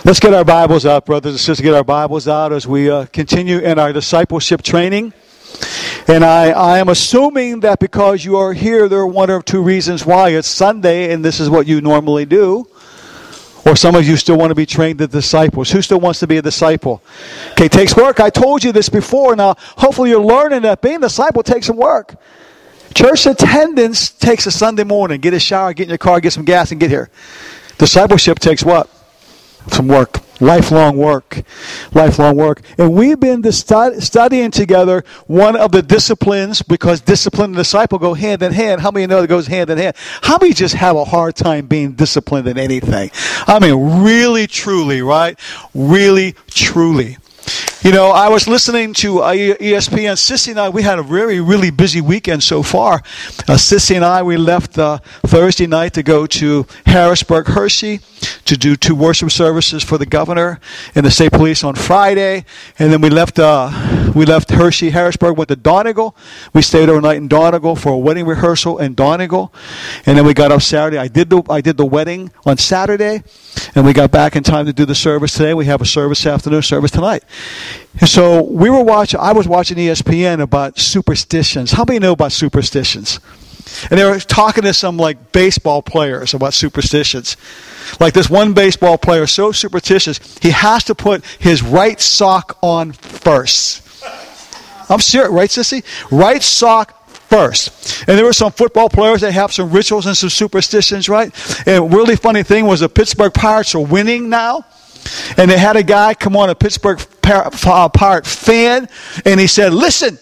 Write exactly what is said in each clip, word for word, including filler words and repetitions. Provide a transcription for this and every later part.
Let's get our Bibles out, brothers and sisters. Get our Bibles out as we uh, continue in our discipleship training. And I, I am assuming that because you are here, there are one or two reasons why. It's Sunday, and this is what you normally do. Or some of you still want to be trained as disciples. Who still wants to be a disciple? Okay, it takes work. I told you this before. Now, hopefully you're learning that being a disciple takes some work. Church attendance takes a Sunday morning. Get a shower, get in your car, get some gas, and get here. Discipleship takes what? Some work. Lifelong work. Lifelong work. And we've been stud- studying together one of the disciplines, because discipline and disciple go hand in hand. How many know that goes hand in hand? How many just have a hard time being disciplined in anything? I mean, really, truly, right? Really, truly. You know, I was listening to uh, E S P N. Sissy and I, we had a really, really busy weekend so far. Uh, Sissy and I, we left uh, Thursday night to go to Harrisburg, Hershey, to do two worship services for the governor and the state police on Friday. And then we left uh, we left Hershey, Harrisburg, went to Donegal. We stayed overnight in Donegal for a wedding rehearsal in Donegal. And then we got up Saturday. I did the I did the wedding on Saturday, and we got back in time to do the service today. We have a service afternoon, service tonight. And so we were watching, I was watching E S P N about superstitions. How many know about superstitions? And they were talking to some like baseball players about superstitions. Like this one baseball player, so superstitious, he has to put his right sock on first. I'm serious, right, Sissy? Right sock first. And there were some football players that have some rituals and some superstitions, right? And a really funny thing was the Pittsburgh Pirates are winning now. And they had a guy come on, a Pittsburgh Pirate fan, and he said, listen,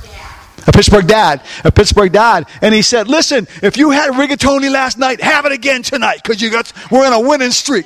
a Pittsburgh dad, a Pittsburgh dad, and he said, listen, if you had rigatoni last night, have it again tonight, because you got we're in a winning streak.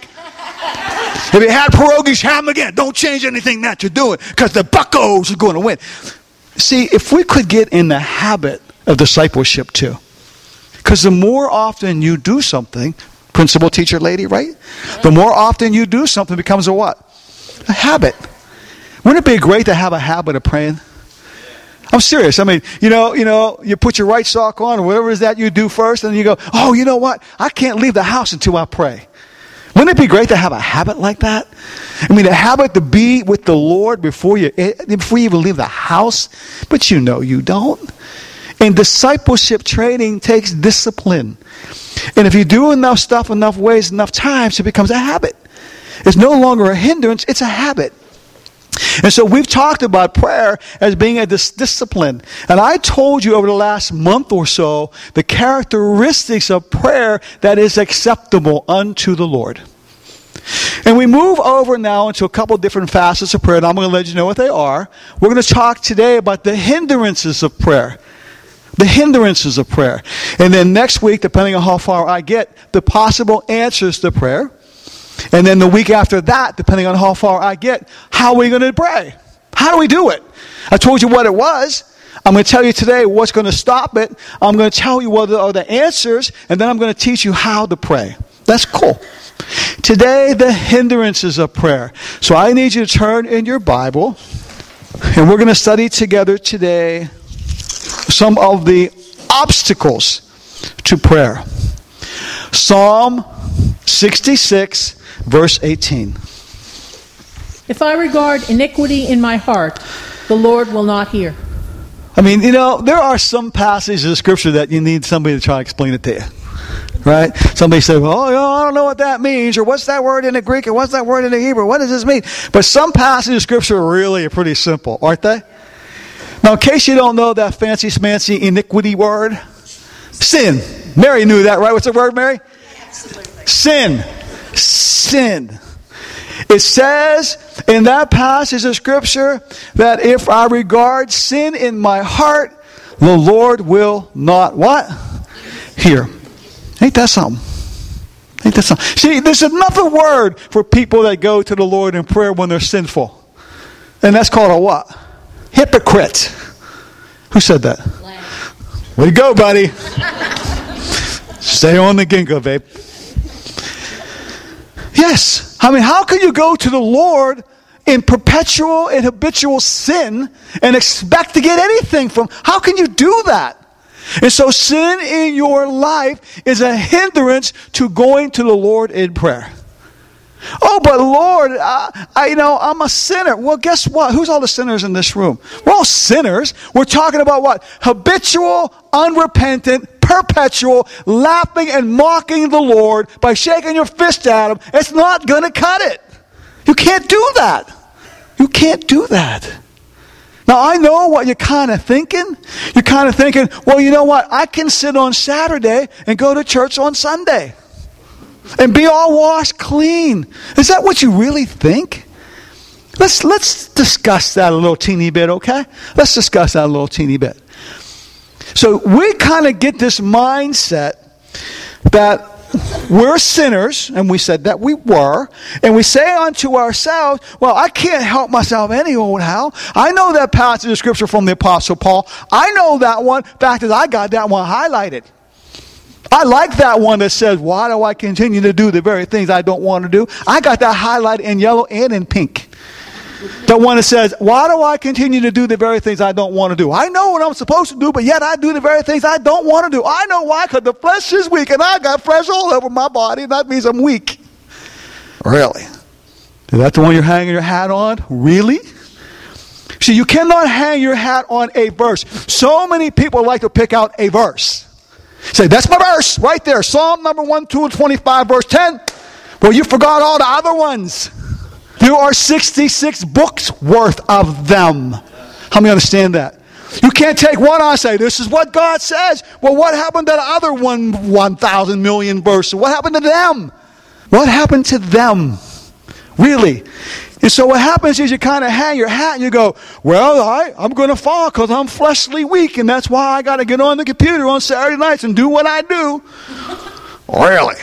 If you had pierogies, have them again. Don't change anything that you're doing, because the Buccos are going to win. See, if we could get in the habit of discipleship too, because the more often you do something, principal, teacher, lady, right? The more often you do something, it becomes a what? A habit. Wouldn't it be great to have a habit of praying? I'm serious. I mean, you know, you know, you put your right sock on, or whatever it is that you do first, and you go, oh, you know what? I can't leave the house until I pray. Wouldn't it be great to have a habit like that? I mean, a habit to be with the Lord before you, before you even leave the house, but you know you don't. And discipleship training takes discipline. And if you do enough stuff, enough ways, enough times, it becomes a habit. It's no longer a hindrance, it's a habit. And so we've talked about prayer as being a dis- discipline. And I told you over the last month or so the characteristics of prayer that is acceptable unto the Lord. And we move over now into a couple of different facets of prayer, and I'm going to let you know what they are. We're going to talk today about the hindrances of prayer. The hindrances of prayer. And then next week, depending on how far I get, the possible answers to prayer. And then the week after that, depending on how far I get, how are we going to pray? How do we do it? I told you what it was. I'm going to tell you today what's going to stop it. I'm going to tell you what are the answers, and then I'm going to teach you how to pray. That's cool. Today, the hindrances of prayer. So I need you to turn in your Bible, and we're going to study together today some of the obstacles to prayer. Psalm sixty-six, verse eighteen. If I regard iniquity in my heart, the Lord will not hear. I mean, you know, there are some passages of Scripture that you need somebody to try to explain it to you. Right? Somebody says, well, oh, you know, I don't know what that means, or what's that word in the Greek, or what's that word in the Hebrew? What does this mean? But some passages of Scripture really are pretty simple, aren't they? Now, in case you don't know that fancy smancy iniquity word, sin. Mary knew that, right? What's the word, Mary? Absolutely. Sin. Sin. It says in that passage of Scripture that if I regard sin in my heart, the Lord will not what? Hear. Ain't that something? Ain't that something? See, there's another word for people that go to the Lord in prayer when they're sinful. And that's called a what? Hypocrite. Who said that? Way to go, buddy. Stay on the ginkgo, babe. Yes. I mean, how can you go to the Lord in perpetual and habitual sin and expect to get anything from? How can you do that? And so sin in your life is a hindrance to going to the Lord in prayer. Oh, but Lord, I, I, you know, I'm a sinner. Well, guess what? Who's all the sinners in this room? We're all sinners. We're talking about what? Habitual, unrepentant, perpetual, laughing and mocking the Lord by shaking your fist at Him. It's not going to cut it. You can't do that. You can't do that. Now, I know what you're kind of thinking. You're kind of thinking, well, you know what? I can sit on Saturday and go to church on Sunday and be all washed clean. Is that what you really think? Let's let's discuss that a little teeny bit, okay? Let's discuss that a little teeny bit. So we kind of get this mindset that we're sinners, and we said that we were, and we say unto ourselves, well, I can't help myself any old how. I know that passage of Scripture from the Apostle Paul. I know that one. In fact, I got that one highlighted. I like that one that says, why do I continue to do the very things I don't want to do? I got that highlighted in yellow and in pink. The one that says, why do I continue to do the very things I don't want to do? I know what I'm supposed to do, but yet I do the very things I don't want to do. I know why, because the flesh is weak, and I got flesh all over my body, and that means I'm weak. Really? Is that the one you're hanging your hat on? Really? See, you cannot hang your hat on a verse. So many people like to pick out a verse. Say, that's my verse, right there. Psalm number one, two, and twenty-five, verse ten. Well, you forgot all the other ones. There are sixty-six books worth of them. How many understand that? You can't take one and say, this is what God says. Well, what happened to the other one, one thousand million verses? What happened to them? What happened to them? Really? And so what happens is you kind of hang your hat and you go, well, I, I'm going to fall because I'm fleshly weak, and that's why I got to get on the computer on Saturday nights and do what I do. Really?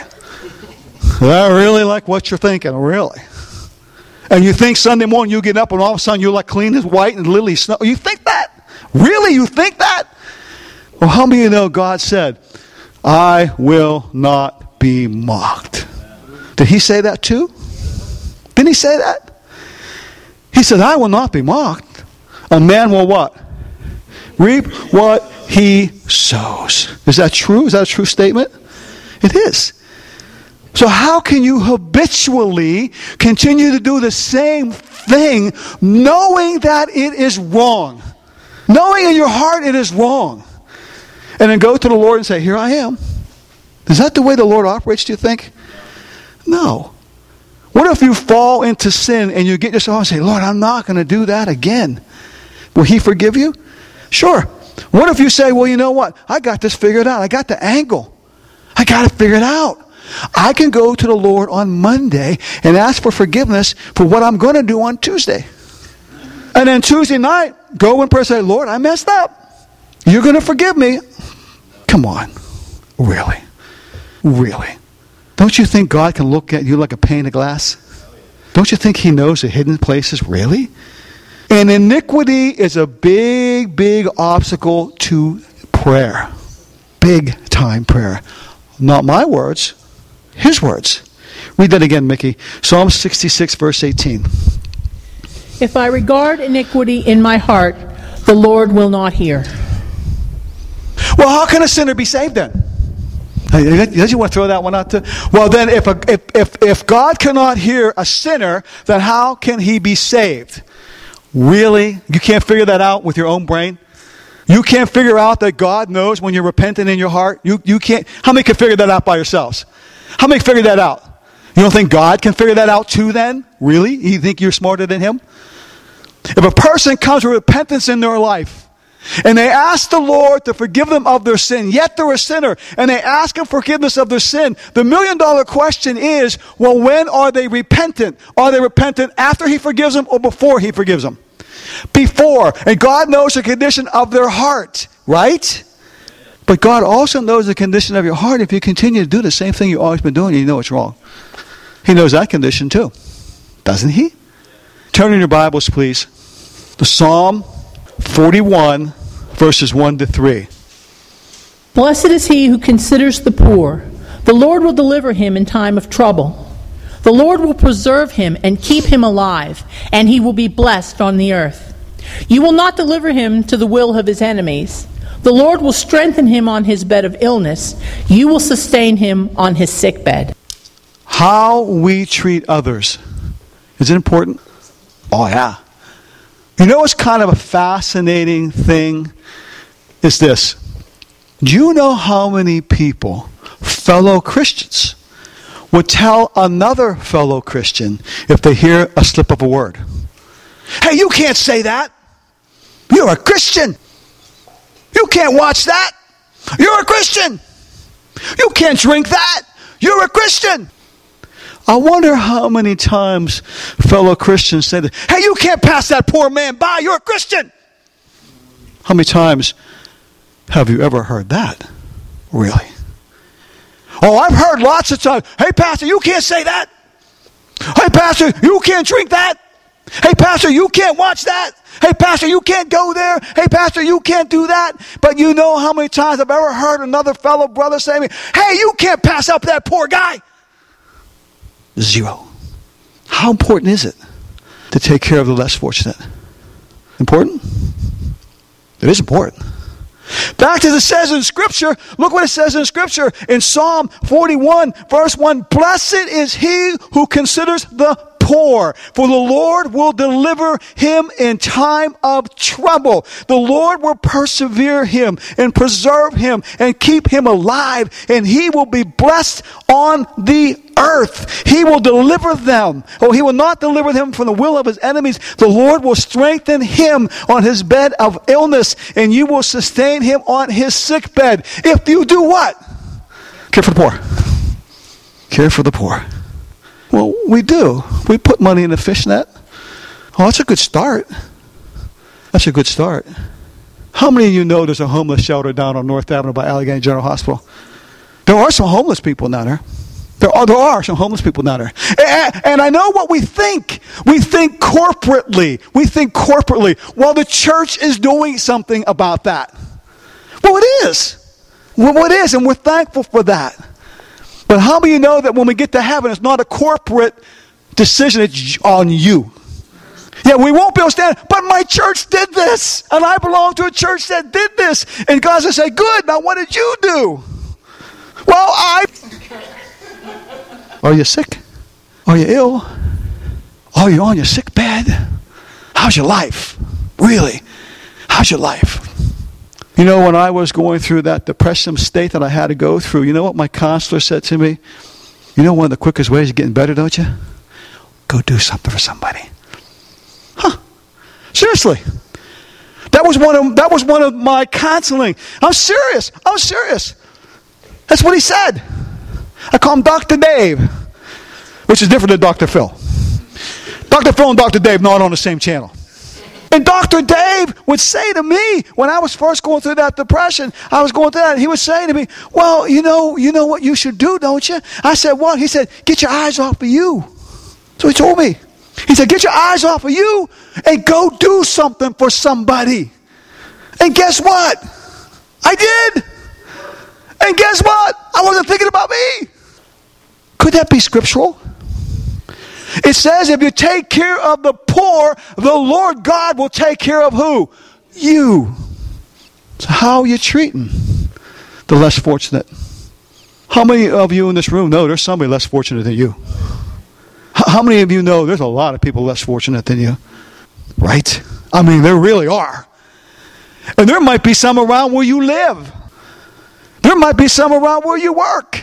I really like what you're thinking, really. And you think Sunday morning you get up and all of a sudden you're like clean as white and lily snow. You think that? Really? You think that? Well, how many of you know God said, I will not be mocked? Did He say that too? Didn't He say that? He said, I will not be mocked. A man will what? Reap what he sows. Is that true? Is that a true statement? It is. So how can you habitually continue to do the same thing knowing that it is wrong? Knowing in your heart it is wrong. And then go to the Lord and say, here I am. Is that the way the Lord operates, do you think? No. What if you fall into sin and you get yourself and say, Lord, I'm not going to do that again. Will He forgive you? Sure. What if you say, well, you know what? I got this figured out. I got the angle. I got it figured out. I can go to the Lord on Monday and ask for forgiveness for what I'm going to do on Tuesday. And then Tuesday night, go and pray and say, Lord, I messed up. You're going to forgive me. Come on. Really? Really? Don't you think God can look at you like a pane of glass? Don't you think He knows the hidden places? Really? And iniquity is a big, big obstacle to prayer. Big time prayer. Not my words. His words. Read that again, Mickey. Psalm sixty-six, verse eighteen. If I regard iniquity in my heart, the Lord will not hear. Well, how can a sinner be saved then? Does you want to throw that one out too? Well, then if, a, if, if, if God cannot hear a sinner, then how can he be saved? Really? You can't figure that out with your own brain? You can't figure out that God knows when you're repentant in your heart? You, you can't. How many can figure that out by yourselves? How many figure that out? You don't think God can figure that out too then? Really? You think you're smarter than Him? If a person comes with repentance in their life, and they ask the Lord to forgive them of their sin, yet they're a sinner, and they ask Him forgiveness of their sin, the million dollar question is, well, when are they repentant? Are they repentant after He forgives them or before He forgives them? Before. And God knows the condition of their heart, right? But God also knows the condition of your heart. If you continue to do the same thing you've always been doing, you know it's wrong. He knows that condition too. Doesn't He? Turn in your Bibles, please, to Psalm forty-one, verses one to three. Blessed is he who considers the poor. The Lord will deliver him in time of trouble. The Lord will preserve him and keep him alive, and he will be blessed on the earth. You will not deliver him to the will of his enemies. The Lord will strengthen him on his bed of illness. You will sustain him on his sick bed. How we treat others Is it important? Oh, yeah. You know what's kind of a fascinating thing is this. Do you know how many people, fellow Christians, would tell another fellow Christian if they hear a slip of a word? Hey, you can't say that. You're a Christian. You can't watch that. You're a Christian. You can't drink that. You're a Christian. I wonder how many times fellow Christians say that, hey, you can't pass that poor man by. You're a Christian. How many times have you ever heard that? Really? Oh, I've heard lots of times. Hey, pastor, you can't say that. Hey, pastor, you can't drink that. Hey, pastor, you can't watch that. Hey, pastor, you can't go there. Hey, pastor, you can't do that. But you know how many times I've ever heard another fellow brother say to me, hey, you can't pass up that poor guy. Zero. How important is it to take care of the less fortunate? Important? It is important. Back to the says in Scripture. Look what it says in Scripture in Psalm forty-one, verse one. Blessed is he who considers the poor, for the Lord will deliver him in time of trouble. The Lord will persevere him and preserve him and keep him alive, and he will be blessed on the earth. He will deliver them. Oh, he will not deliver them from the will of his enemies. The Lord will strengthen him on his bed of illness, and you will sustain him on his sick bed. If you do what? Care for the poor. Care for the poor. Well, we do. We put money in the fishnet. Oh, that's a good start. That's a good start. How many of you know there's a homeless shelter down on North Avenue by Allegheny General Hospital? There are some homeless people down there. There are, there are some homeless people down there. And, and I know what we think. We think corporately. We think corporately. Well, the church is doing something about that. Well, it is. Well, it is, and we're thankful for that. But how many of you know that when we get to heaven, it's not a corporate decision, it's on you? Yeah, we won't be able to stand, but my church did this, and I belong to a church that did this. And God's going to say, good, now what did you do? Well, I... Are you sick? Are you ill? Are you on your sick bed? How's your life? Really? How's your life? You know, when I was going through that depressive state that I had to go through, you know what my counselor said to me? You know one of the quickest ways of getting better, don't you? Go do something for somebody. Huh. Seriously. That was one of that was one of my counseling. I'm serious. I'm serious. That's what he said. I call him Doctor Dave, which is different than Doctor Phil. Doctor Phil and Doctor Dave not on the same channel. And Doctor Dave would say to me, when I was first going through that depression, I was going through that, and he would say to me, well, you know, you know what you should do, don't you? I said, what? He said, get your eyes off of you. So he told me. He said, get your eyes off of you and go do something for somebody. And guess what? I did. And guess what? I wasn't thinking about me. Could that be scriptural? It says if you take care of the poor, the Lord God will take care of who? You. So how are you treating the less fortunate? How many of you in this room know there's somebody less fortunate than you? How many of you know there's a lot of people less fortunate than you? Right? I mean, there really are. And there might be some around where you live. There might be some around where you work.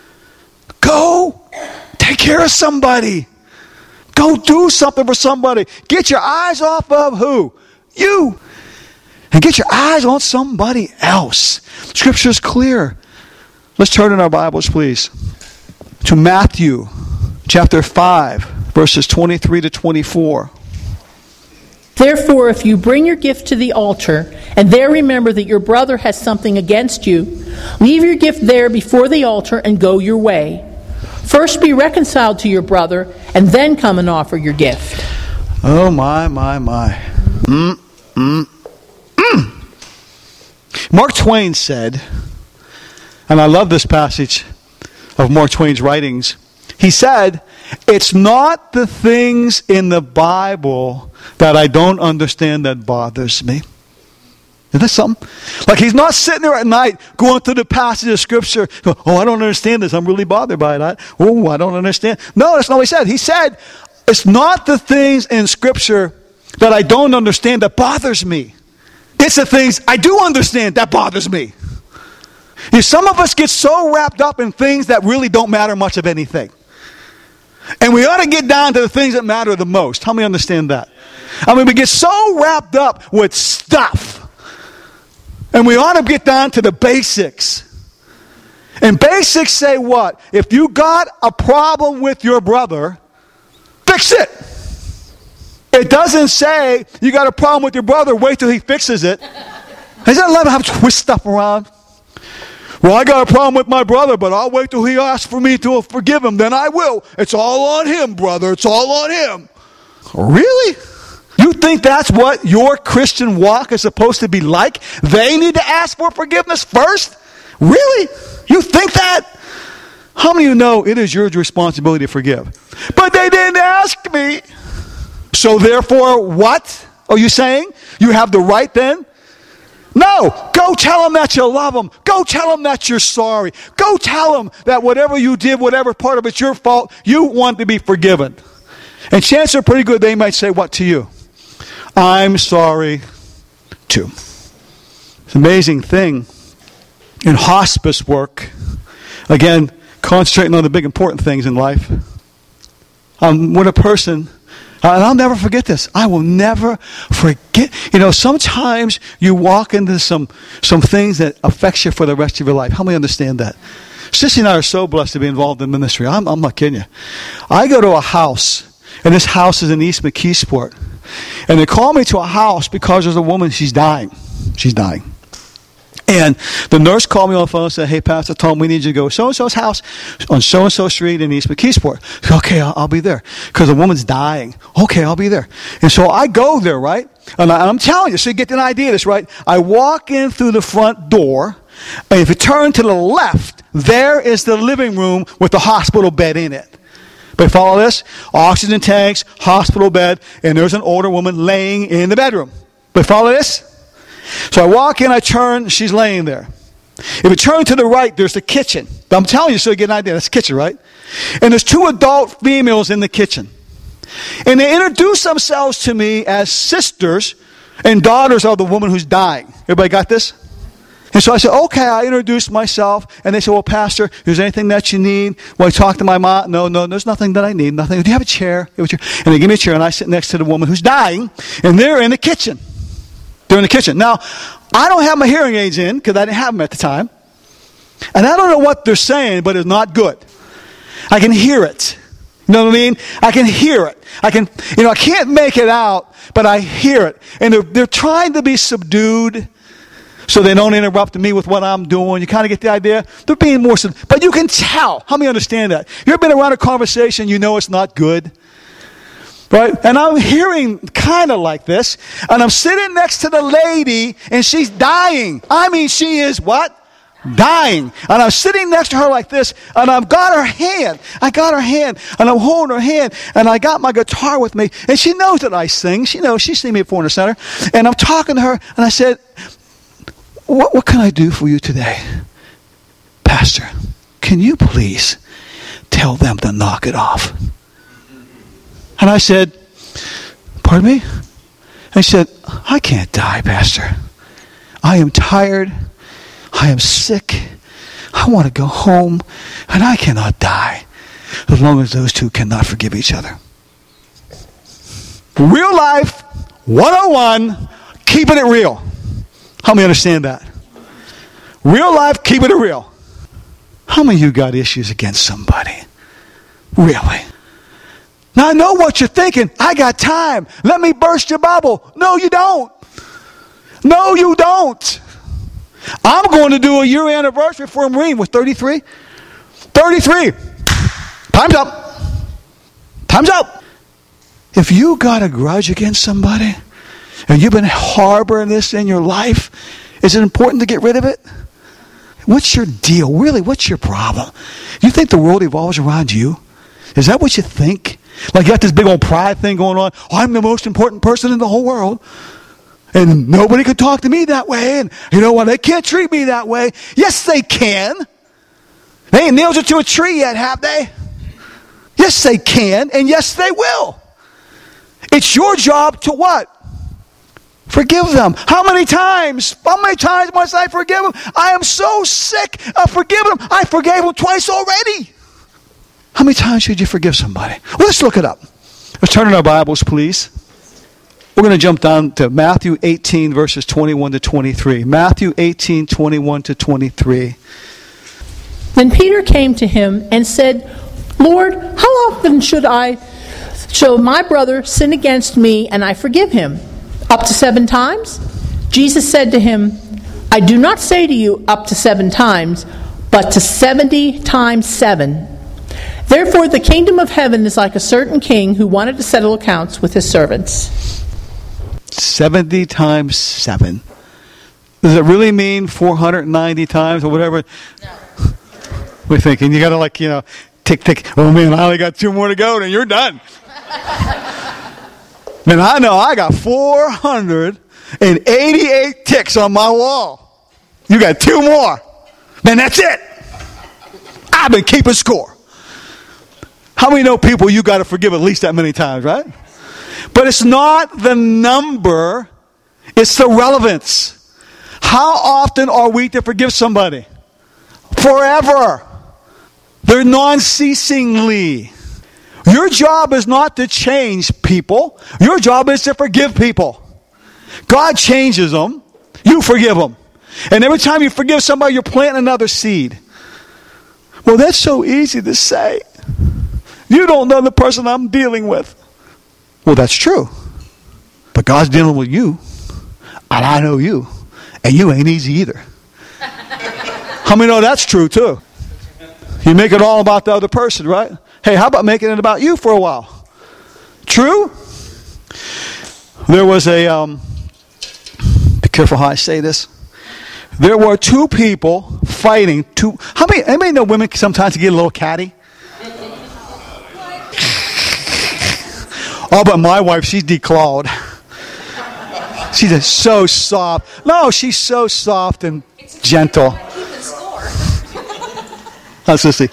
Go take care of somebody. Go do something for somebody. Get your eyes off of who? You. And get your eyes on somebody else. Scripture is clear. Let's turn in our Bibles, please, to Matthew chapter five, verses twenty-three to twenty-four. Therefore, if you bring your gift to the altar, and there remember that your brother has something against you, leave your gift there before the altar and go your way. First be reconciled to your brother, and then come and offer your gift. Oh, my, my, my. Mm, mm, mm. Mark Twain said, and I love this passage of Mark Twain's writings, he said, it's not the things in the Bible that I don't understand that bothers me. Isn't that something? Like he's not sitting there at night going through the passage of Scripture. Oh, I don't understand this. I'm really bothered by that. Oh, I don't understand. No, that's not what he said. He said, it's not the things in Scripture that I don't understand that bothers me. It's the things I do understand that bothers me. You know, some of us get so wrapped up in things that really don't matter much of anything. And we ought to get down to the things that matter the most. How many understand that? I mean, we get so wrapped up with stuff. And we ought to get down to the basics. And basics say what? If you got a problem with your brother, fix it. It doesn't say you got a problem with your brother, wait till he fixes it. Isn't that love how to twist stuff around? Well, I got a problem with my brother, but I'll wait till he asks for me to forgive him, then I will. It's all on him, brother. It's all on him. Really? You think that's what your Christian walk is supposed to be like? They need to ask for forgiveness first? Really? You think that? How many of you know it is your responsibility to forgive? But they didn't ask me. So therefore, what are you saying? You have the right then? No. Go tell them that you love them. Go tell them that you're sorry. Go tell them that whatever you did, whatever part of it's your fault, you want to be forgiven. And chances are pretty good they might say what to you? I'm sorry too. It's an amazing thing in hospice work. Again, concentrating on the big important things in life. Um, when a person... And I'll never forget this. I will never forget. You know, sometimes you walk into some some things that affects you for the rest of your life. How many understand that? Sissy and I are so blessed to be involved in ministry. I'm, I'm not kidding you. I go to a house, and this house is in East McKeesport. And they call me to a house because there's a woman, she's dying. She's dying. And the nurse called me on the phone and said, hey, Pastor Tom, we need you to go to so-and-so's house on so-and-so street in East McKeesport. Okay, I'll, I'll be there. Because the woman's dying. Okay, I'll be there. And so I go there, right? And, I, and I'm telling you, so you get an idea of this, right? I walk in through the front door, and if you turn to the left, there is the living room with the hospital bed in it. But follow this? Oxygen tanks, hospital bed, and there's an older woman laying in the bedroom. But follow this? So I walk in, I turn, she's laying there. If you turn to the right, there's the kitchen. I'm telling you so you get an idea. That's the kitchen, right? And there's two adult females in the kitchen. And they introduce themselves to me as sisters and daughters of the woman who's dying. Everybody got this? And so I said, okay, I introduced myself. And they said, well, Pastor, is there anything that you need? Well, I talked to my mom. No, no, there's nothing that I need. Nothing. Do you have a chair? You have a chair? And they give me a chair, and I sit next to the woman who's dying. And they're in the kitchen. They're in the kitchen. Now, I don't have my hearing aids in because I didn't have them at the time. And I don't know what they're saying, but it's not good. I can hear it. You know what I mean? I can hear it. I can, you know, I can't make it out, but I hear it. And they're, they're trying to be subdued so they don't interrupt me with what I'm doing. You kind of get the idea? They're being more subdued. But you can tell. How many understand that? You ever been around a conversation, you know it's not good? Right? And I'm hearing kind of like this. And I'm sitting next to the lady, and she's dying. I mean, she is what? Dying. And I'm sitting next to her like this, and I've got her hand. I got her hand, and I'm holding her hand, and I got my guitar with me. And she knows that I sing. She knows. She's seen me before in the center. And I'm talking to her, and I said, what, what can I do for you today? Pastor, can you please tell them to knock it off? And I said, pardon me? And he said, I can't die, Pastor. I am tired. I am sick. I want to go home. And I cannot die as long as those two cannot forgive each other. Real life, one oh one, keeping it real. How many understand that? Real life, keeping it real. How many of you got issues against somebody? Really? Now I know what you're thinking. I got time. Let me burst your bubble. No, you don't. No, you don't. I'm going to do a year anniversary for a Marine with thirty-three. thirty-three. Time's up. Time's up. If you got a grudge against somebody and you've been harboring this in your life, is it important to get rid of it? What's your deal? Really, what's your problem? You think the world evolves around you? Is that what you think? Like you got this big old pride thing going on. Oh, I'm the most important person in the whole world. And nobody could talk to me that way. And you know what? They can't treat me that way. Yes, they can. They ain't nailed you to a tree yet, have they? Yes, they can. And yes, they will. It's your job to what? Forgive them. How many times? How many times must I forgive them? I am so sick of forgiving them. I forgave them twice already. How many times should you forgive somebody? Well, let's look it up. Let's turn in our Bibles, please. We're going to jump down to Matthew eighteen, verses twenty-one to twenty-three. Matthew eighteen, twenty-one to twenty-three. Then Peter came to him and said, Lord, how often should I, shall my brother sin against me and I forgive him? Up to seven times? Jesus said to him, I do not say to you up to seven times, but to seventy times seven. Therefore the kingdom of heaven is like a certain king who wanted to settle accounts with his servants. seventy times seven. Does it really mean four hundred ninety times or whatever? No. We're thinking, you got to like, you know, tick, tick. Oh man, I only got two more to go and you're done. Man, I know I got four hundred eighty-eight ticks on my wall. You got two more. Man, that's it. I've been keeping score. How many know people you got to forgive at least that many times, right? But it's not the number, it's the relevance. How often are we to forgive somebody? Forever. They're non-ceasingly. Your job is not to change people. Your job is to forgive people. God changes them. You forgive them. And every time you forgive somebody, you're planting another seed. Well, that's so easy to say. You don't know the person I'm dealing with. Well, that's true. But God's dealing with you. And I know you. And you ain't easy either. How many know that's true too? You make it all about the other person, right? Hey, how about making it about you for a while? True? There was a, um, be careful how I say this. There were two people fighting. Two. How many, anybody know women sometimes get a little catty? Oh, but my wife, she's declawed. She's just so soft. No, she's so soft and gentle. How's Sissy?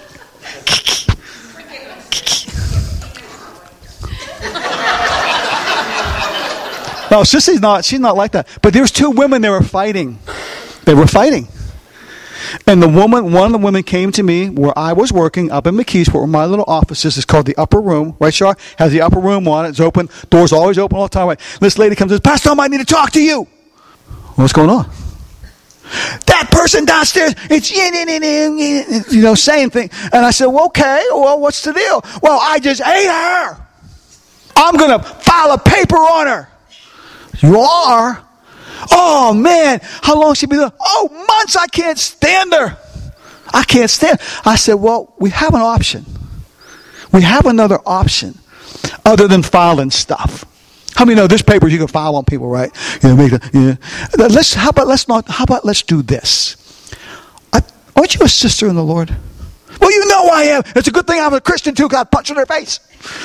No, Sissy's not. She's not like that. But there's two women that were fighting. They were fighting. And the woman, one of the women came to me where I was working up in McKeesport, where my little office is. It's called the upper room. Right, Char? Has the upper room on it. It's open. Doors always open all the time. Right? This lady comes and says, Pastor Tom, I need to talk to you. What's going on? That person downstairs, it's, you know, saying things. And I said, well, okay, well, what's the deal? Well, I just ate her. I'm going to file a paper on her. You are? Oh, man, how long she been there? Oh, months, I can't stand her. I can't stand her. I said, well, we have an option. We have another option other than filing stuff. How many know there's papers you can file on people, right? You know, make a, you know. Let's, how about let's not, how about let's do this? I, aren't you a sister in the Lord? Well, you know I am. It's a good thing I'm a Christian too, because I punch in their face.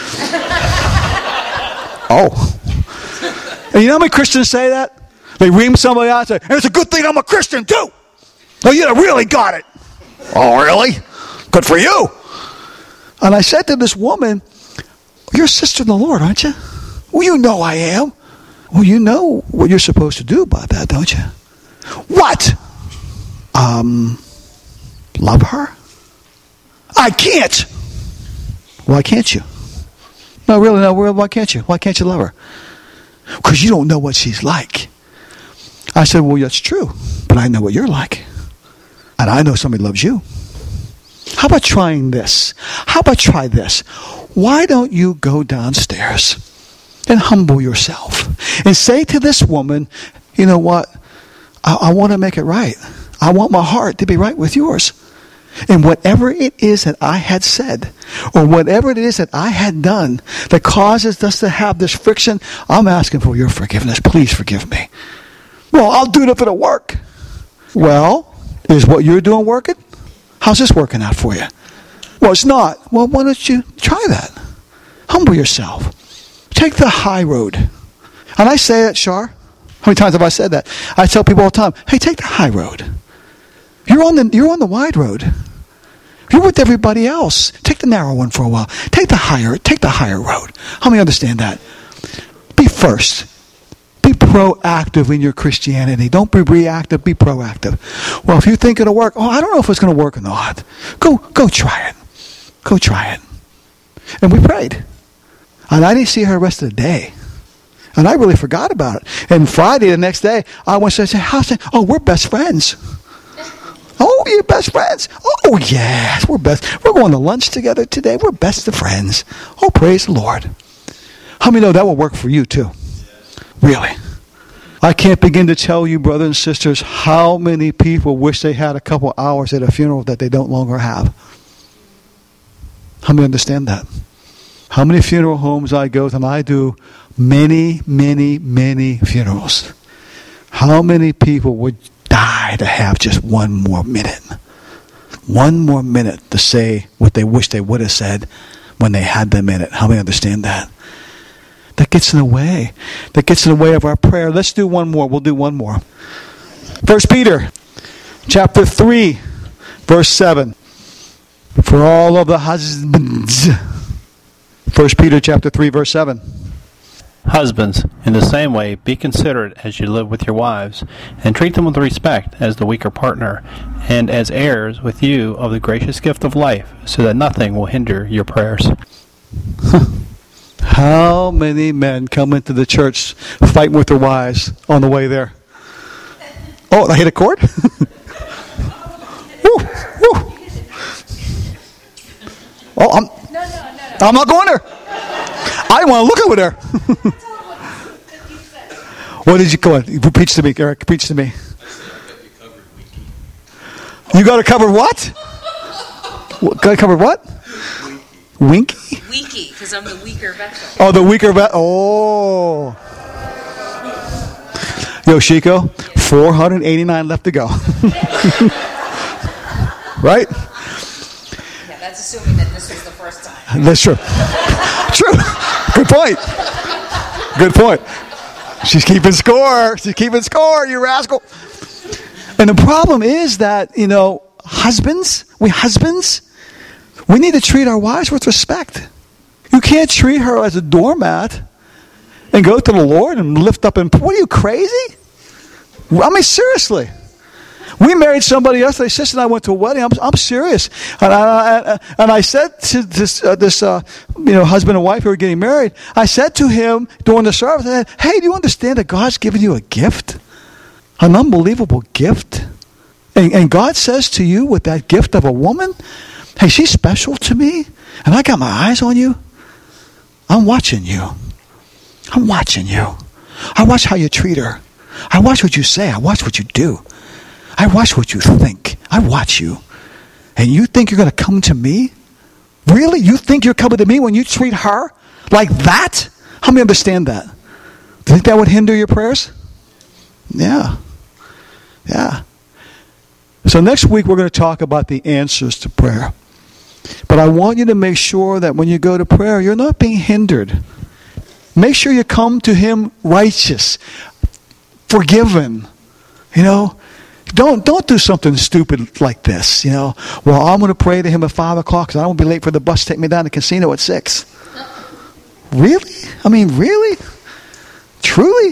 Oh. And you know how many Christians say that? They ream somebody out and say, and it's a good thing I'm a Christian too. Well, you really got it. Oh, really? Good for you. And I said to this woman, you're a sister in the Lord, aren't you? Well, you know I am. Well, you know what you're supposed to do about that, don't you? What? Um, love her? I can't. Why can't you? No, really, no, why can't you? Why can't you love her? Because you don't know what she's like. I said, well, that's true, but I know what you're like. And I know somebody loves you. How about trying this? How about try this? Why don't you go downstairs and humble yourself and say to this woman, you know what? I, I want to make it right. I want my heart to be right with yours. And whatever it is that I had said, or whatever it is that I had done that causes us to have this friction, I'm asking for your forgiveness. Please forgive me. Well, I'll do it if it'll work. Well, is what you're doing working? How's this working out for you? Well, it's not. Well, why don't you try that? Humble yourself. Take the high road. And I say that, Shar. How many times have I said that? I tell people all the time, hey, take the high road. You're on the you're on the wide road. You're with everybody else. Take the narrow one for a while. Take the higher, take the higher road. How many understand that? first. Be proactive in your Christianity. Don't be reactive, be proactive. Well, if you think it'll work, oh, I don't know if it's going to work or not. Go, go try it. Go try it. And we prayed. And I didn't see her the rest of the day. And I really forgot about it. And Friday, the next day, I went to say, how's it? Oh, we're best friends. Oh, you're best friends? Oh, yes, we're best. We're going to lunch together today. We're best of friends. Oh, praise the Lord. How many know that will work for you too? Really. I can't begin to tell you, brothers and sisters, how many people wish they had a couple hours at a funeral that they don't longer have. How many understand that? How many funeral homes I go to, and I do many, many, many funerals. How many people would die to have just one more minute? One more minute to say what they wish they would have said when they had the minute. How many understand that? That gets in the way. That gets in the way of our prayer. Let's do one more. We'll do one more. First Peter chapter three, verse seven. For all of the husbands. First Peter chapter three, verse seven. Husbands, in the same way, be considerate as you live with your wives, and treat them with respect as the weaker partner, and as heirs with you of the gracious gift of life, so that nothing will hinder your prayers. How many men come into the church fighting with their wives on the way there? Oh, I hit a chord? woo, woo. Oh, I'm, no, no, no, no. I'm not going there. I want to look over there. What did you go on? Preach to me, Eric. Preach to me. You got to cover what? what got to cover what? Winky? Weaky, because I'm the weaker vessel. Oh, the weaker vessel. Oh. Yoshiko, four hundred eighty-nine left to go. Right? Yeah, that's assuming that this was the first time. That's true. True. Good point. Good point. She's keeping score. She's keeping score, you rascal. And the problem is that, you know, husbands, we husbands, we need to treat our wives with respect. You can't treat her as a doormat and go to the Lord and lift up and, what are you, crazy? I mean, seriously. We married somebody else. They sister and I went to a wedding. I'm, I'm serious. And I, and I said to this, uh, this uh, you know, husband and wife who were getting married, I said to him during the service, I said, hey, do you understand that God's given you a gift? An unbelievable gift. And, and God says to you with that gift of a woman, hey, she's special to me, and I got my eyes on you. I'm watching you. I'm watching you. I watch how you treat her. I watch what you say. I watch what you do. I watch what you think. I watch you. And you think you're going to come to me? Really? You think you're coming to me when you treat her like that? How many understand that? Do you think that would hinder your prayers? Yeah. Yeah. So next week we're going to talk about the answers to prayer. But I want you to make sure that when you go to prayer, you're not being hindered. Make sure you come to Him righteous, forgiven. You know, don't don't do something stupid like this. You know, well, I'm going to pray to Him at five o'clock because I won't be late for the bus to take me down to the casino at six. Really? I mean, really? Truly?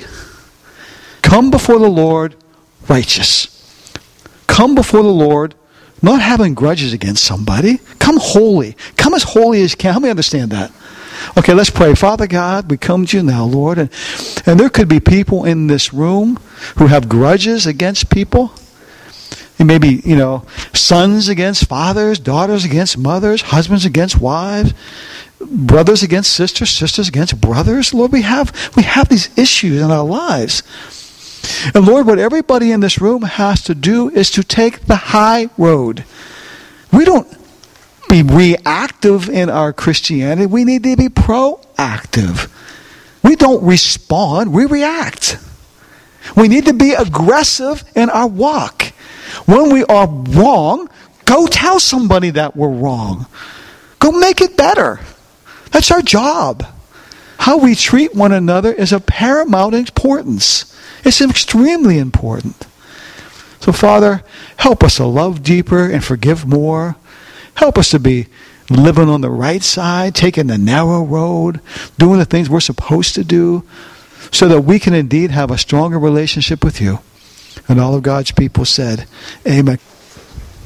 Come before the Lord righteous. Come before the Lord not having grudges against somebody. Come holy. Come as holy as you can. Help me understand that. Okay, let's pray. Father God, we come to you now, Lord. And, and there could be people in this room who have grudges against people. It may be, you know, sons against fathers, daughters against mothers, husbands against wives, brothers against sisters, sisters against brothers. Lord, we have we have these issues in our lives. And Lord, what everybody in this room has to do is to take the high road. We don't be reactive in our Christianity. We need to be proactive. We don't respond, we react. We need to be aggressive in our walk. When we are wrong, go tell somebody that we're wrong. Go make it better. That's our job. How we treat one another is of paramount importance. It's extremely important. So, Father, help us to love deeper and forgive more. Help us to be living on the right side, taking the narrow road, doing the things we're supposed to do. so that we can indeed have a stronger relationship with you. And all of God's people said, amen.